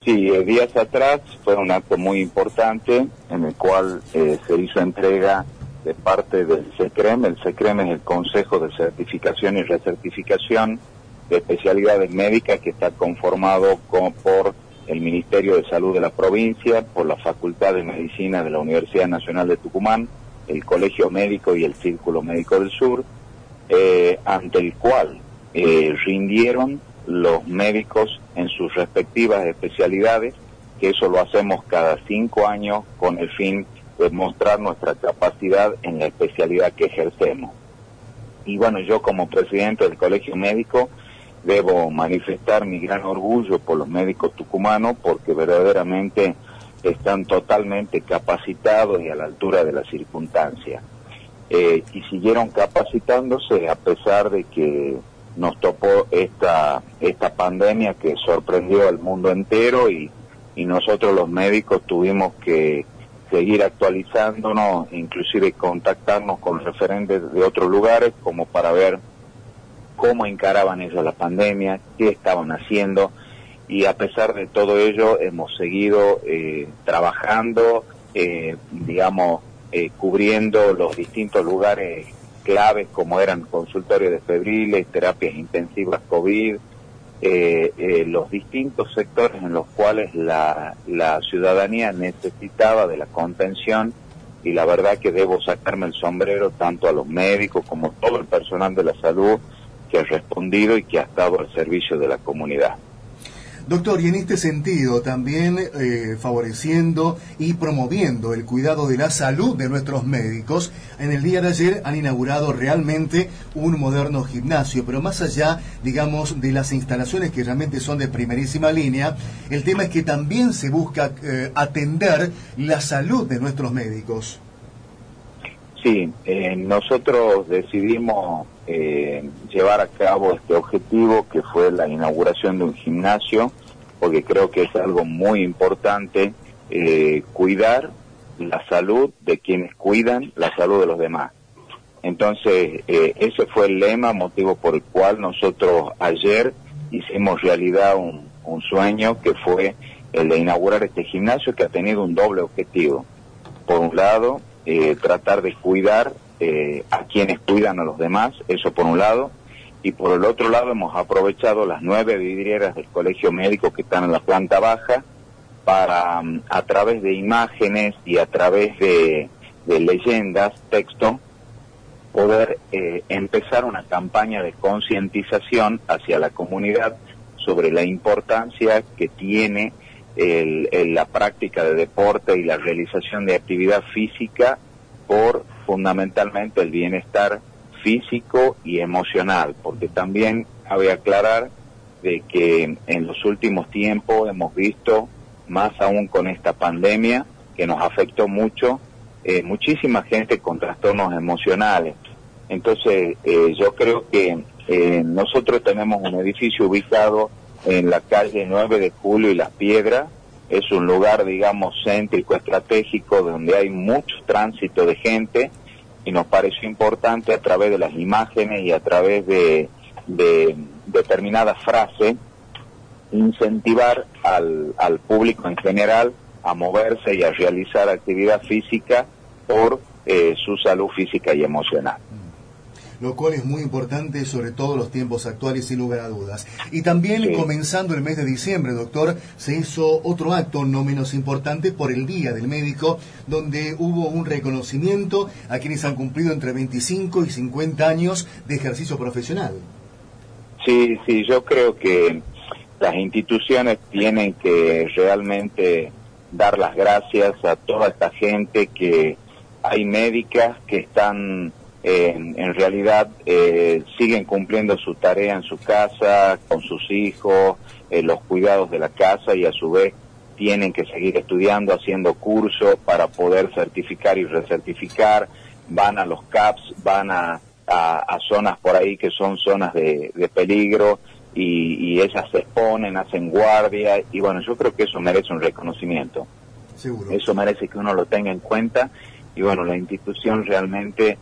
Sí, días atrás fue un acto muy importante en el cual se hizo entrega de parte del SECREM. El SECREM es el Consejo de Certificación y Recertificación de Especialidades Médicas, que está conformado por el Ministerio de Salud de la provincia, por la Facultad de Medicina de la Universidad Nacional de Tucumán, el Colegio Médico y el Círculo Médico del Sur, ante el cual rindieron los médicos en sus respectivas especialidades, que eso lo hacemos cada 5 años con el fin de mostrar nuestra capacidad en la especialidad que ejercemos. Y bueno, yo como presidente del Colegio Médico debo manifestar mi gran orgullo por los médicos tucumanos, porque verdaderamente están totalmente capacitados y a la altura de las circunstancias. Y siguieron capacitándose a pesar de que nos topó esta pandemia que sorprendió al mundo entero, y nosotros los médicos tuvimos que seguir actualizándonos, inclusive contactarnos con referentes de otros lugares como para ver cómo encaraban ellos la pandemia, qué estaban haciendo, y a pesar de todo ello hemos seguido trabajando, cubriendo los distintos lugares claves como eran consultorios de febriles, terapias intensivas COVID, los distintos sectores en los cuales la ciudadanía necesitaba de la contención, y la verdad que debo sacarme el sombrero tanto a los médicos como todo el personal de la salud que ha respondido y que ha estado al servicio de la comunidad. Doctor, y en este sentido también favoreciendo y promoviendo el cuidado de la salud de nuestros médicos, en el día de ayer han inaugurado realmente un moderno gimnasio, pero más allá, digamos, de las instalaciones que realmente son de primerísima línea, el tema es que también se busca atender la salud de nuestros médicos. Sí, nosotros decidimos llevar a cabo este objetivo, que fue la inauguración de un gimnasio, porque creo que es algo muy importante, cuidar la salud de quienes cuidan la salud de los demás. Entonces, ese fue el lema, motivo por el cual nosotros ayer hicimos realidad un sueño, que fue el de inaugurar este gimnasio, que ha tenido un doble objetivo. Por un lado, tratar de cuidar a quienes cuidan a los demás, eso por un lado, y por el otro lado hemos aprovechado las 9 vidrieras del Colegio Médico que están en la planta baja para, a través de imágenes y a través de leyendas, texto, poder empezar una campaña de concientización hacia la comunidad sobre la importancia que tiene la práctica de deporte y la realización de actividad física por fundamentalmente el bienestar físico y emocional, porque también cabe aclarar de que en los últimos tiempos hemos visto, más aún con esta pandemia que nos afectó mucho, muchísima gente con trastornos emocionales. Entonces yo creo que nosotros tenemos un edificio ubicado en la calle 9 de Julio y Las Piedras. Es un lugar, digamos, céntrico, estratégico, donde hay mucho tránsito de gente, y nos pareció importante, a través de las imágenes y a través de determinadas frases, incentivar al público en general a moverse y a realizar actividad física por su salud física y emocional. Lo cual es muy importante, sobre todo en los tiempos actuales, sin lugar a dudas. Y también, sí, comenzando el mes de diciembre, doctor, se hizo otro acto no menos importante por el Día del Médico, donde hubo un reconocimiento a quienes han cumplido entre 25 y 50 años de ejercicio profesional. Sí, yo creo que las instituciones tienen que realmente dar las gracias a toda esta gente, que hay médicas que están... en realidad siguen cumpliendo su tarea en su casa, con sus hijos, los cuidados de la casa, y a su vez tienen que seguir estudiando, haciendo cursos para poder certificar y recertificar, van a los CAPS, van a zonas por ahí que son zonas de peligro, y ellas se exponen, hacen guardia, y bueno, yo creo que eso merece un reconocimiento. Seguro. Eso merece que uno lo tenga en cuenta, y bueno, la institución realmente...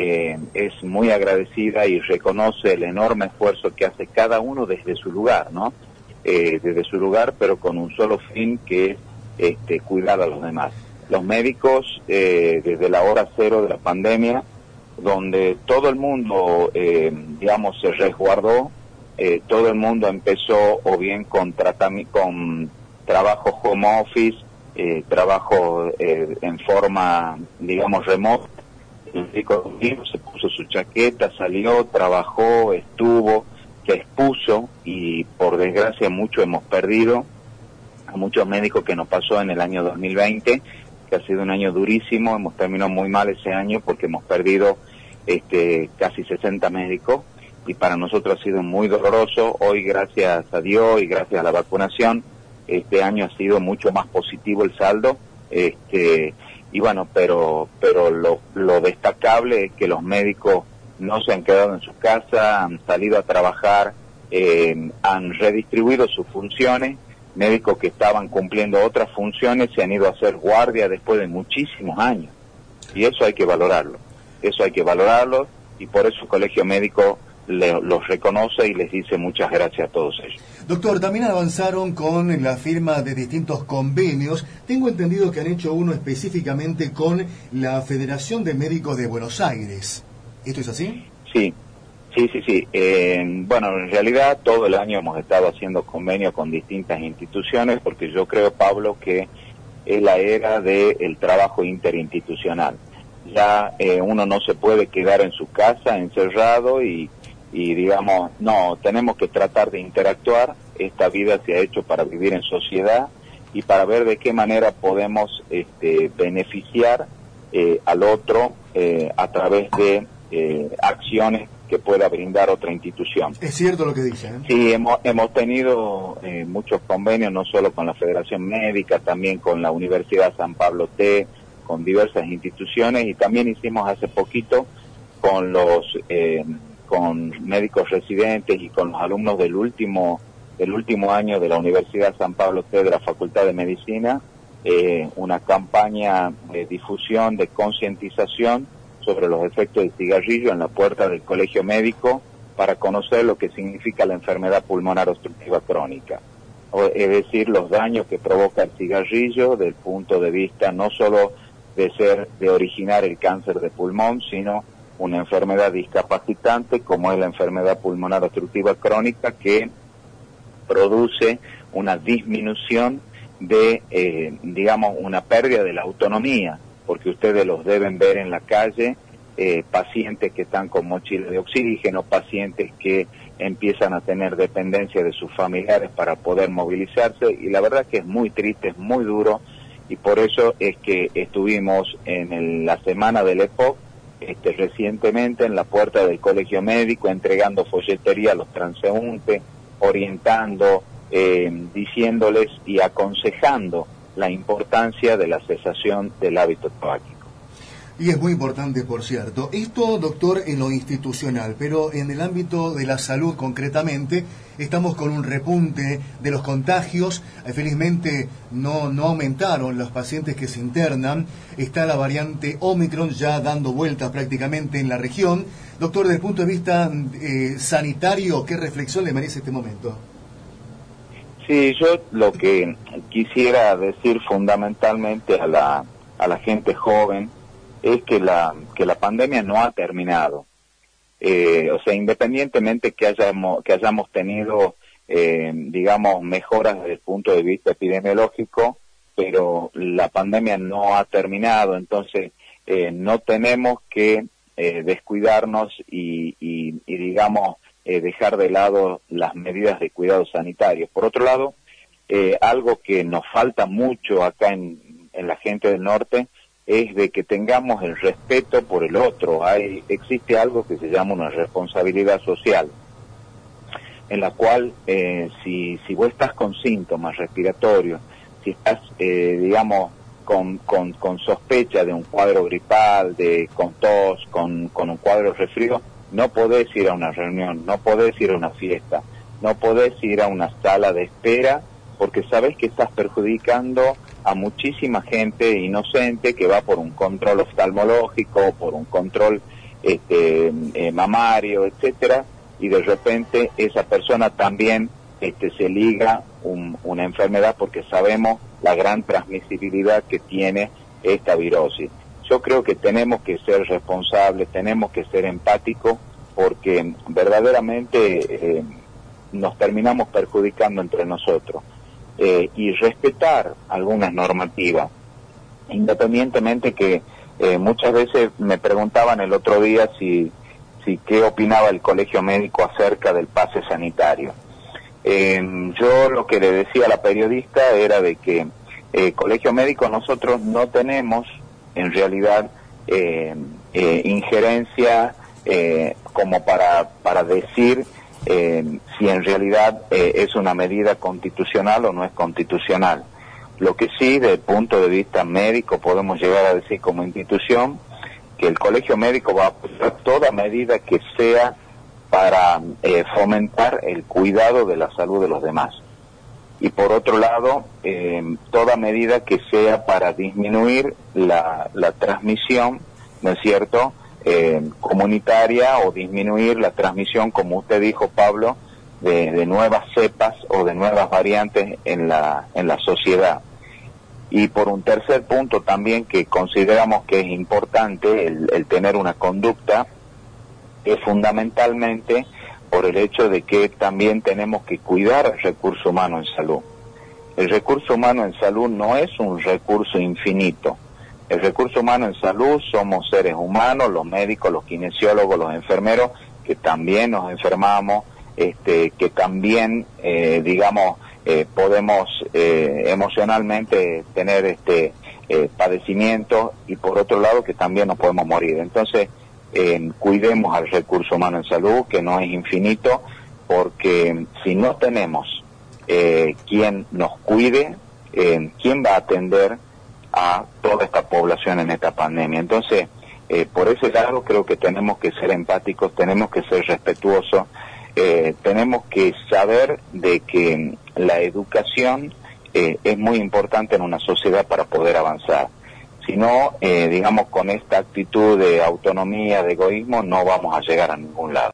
es muy agradecida y reconoce el enorme esfuerzo que hace cada uno desde su lugar, ¿no? desde su lugar, pero con un solo fin, que es cuidar a los demás. Los médicos, desde la hora cero de la pandemia, donde todo el mundo, digamos, se resguardó, todo el mundo empezó o bien con trabajo home office, trabajo en forma, digamos, remota. El médico se puso su chaqueta, salió, trabajó, estuvo, se expuso, y por desgracia mucho hemos perdido a muchos médicos, que nos pasó en el año 2020, que ha sido un año durísimo. Hemos terminado muy mal ese año porque hemos perdido casi 60 médicos, y para nosotros ha sido muy doloroso. Hoy, gracias a Dios y gracias a la vacunación, este año ha sido mucho más positivo el saldo, y bueno, pero lo destacable es que los médicos no se han quedado en su casa, han salido a trabajar, han redistribuido sus funciones. Médicos que estaban cumpliendo otras funciones se han ido a hacer guardia después de muchísimos años, y eso hay que valorarlo, y por eso el Colegio Médico los reconoce y les dice muchas gracias a todos ellos. Doctor, también avanzaron con la firma de distintos convenios. Tengo entendido que han hecho uno específicamente con la Federación de Médicos de Buenos Aires. ¿Esto es así? Sí. Bueno, en realidad todo el año hemos estado haciendo convenios con distintas instituciones, porque yo creo, Pablo, que es la era del trabajo interinstitucional. Ya uno no se puede quedar en su casa encerrado y digamos, no, tenemos que tratar de interactuar. Esta vida se ha hecho para vivir en sociedad y para ver de qué manera podemos beneficiar al otro a través de acciones que pueda brindar otra institución. Es cierto lo que dicen. Sí, hemos tenido muchos convenios, no solo con la Federación Médica, también con la Universidad San Pablo T, con diversas instituciones, y también hicimos hace poquito con con médicos residentes y con los alumnos del último año de la Universidad San Pablo T de la Facultad de Medicina, una campaña de difusión, de concientización sobre los efectos del cigarrillo en la puerta del Colegio Médico, para conocer lo que significa la enfermedad pulmonar obstructiva crónica, es decir, los daños que provoca el cigarrillo desde el punto de vista no solo de originar el cáncer de pulmón, sino una enfermedad discapacitante como es la enfermedad pulmonar obstructiva crónica, que produce una disminución de, digamos, una pérdida de la autonomía, porque ustedes los deben ver en la calle, pacientes que están con mochila de oxígeno, pacientes que empiezan a tener dependencia de sus familiares para poder movilizarse, y la verdad que es muy triste, es muy duro, y por eso es que estuvimos en la semana del EPOC, recientemente en la puerta del Colegio Médico, entregando folletería a los transeúntes, orientando, diciéndoles y aconsejando la importancia de la cesación del hábito tabáquico. Y es muy importante, por cierto. Esto, doctor, en lo institucional, pero en el ámbito de la salud concretamente, estamos con un repunte de los contagios. Felizmente no aumentaron los pacientes que se internan. Está la variante Omicron ya dando vueltas prácticamente en la región. Doctor, desde el punto de vista sanitario, ¿qué reflexión le merece este momento? Sí, yo lo que quisiera decir fundamentalmente a la gente joven es que la pandemia no ha terminado. O sea, independientemente que hayamos tenido, digamos, mejoras desde el punto de vista epidemiológico, pero la pandemia no ha terminado. Entonces, no tenemos que descuidarnos y digamos, dejar de lado las medidas de cuidado sanitario. Por otro lado, algo que nos falta mucho acá en la gente del norte es de que tengamos el respeto por el otro. Existe algo que se llama una responsabilidad social, en la cual si vos estás con síntomas respiratorios, si estás, digamos, con sospecha de un cuadro gripal, con tos, con un cuadro de resfrío, no podés ir a una reunión, no podés ir a una fiesta, no podés ir a una sala de espera, porque sabés que estás perjudicando a muchísima gente inocente que va por un control oftalmológico, por un control mamario, etcétera, y de repente esa persona también se liga una enfermedad, porque sabemos la gran transmisibilidad que tiene esta virosis. Yo creo que tenemos que ser responsables, tenemos que ser empáticos, porque verdaderamente nos terminamos perjudicando entre nosotros, y respetar algunas normativas, independientemente que muchas veces me preguntaban el otro día si qué opinaba el Colegio Médico acerca del pase sanitario. Yo lo que le decía a la periodista era de que Colegio Médico nosotros no tenemos en realidad injerencia como para decir si en realidad es una medida constitucional o no es constitucional. Lo que sí, desde el punto de vista médico, podemos llegar a decir como institución que el Colegio Médico va a apoyar toda medida que sea para fomentar el cuidado de la salud de los demás. Y por otro lado, toda medida que sea para disminuir la transmisión, ¿no es cierto?, comunitaria, o disminuir la transmisión, como usted dijo, Pablo, de nuevas cepas o de nuevas variantes en la sociedad. Y por un tercer punto también que consideramos que es importante el tener una conducta, es fundamentalmente por el hecho de que también tenemos que cuidar el recurso humano en salud. El recurso humano en salud no es un recurso infinito. El recurso humano en salud somos seres humanos, los médicos, los kinesiólogos, los enfermeros, que también nos enfermamos, que también, podemos emocionalmente tener padecimientos, y por otro lado que también nos podemos morir. Entonces, cuidemos al recurso humano en salud, que no es infinito, porque si no tenemos quien nos cuide, ¿quién va a atender a toda esta población en esta pandemia? Entonces, por ese lado creo que tenemos que ser empáticos, tenemos que ser respetuosos, tenemos que saber de que la educación es muy importante en una sociedad para poder avanzar. Si no, con esta actitud de autonomía, de egoísmo, no vamos a llegar a ningún lado.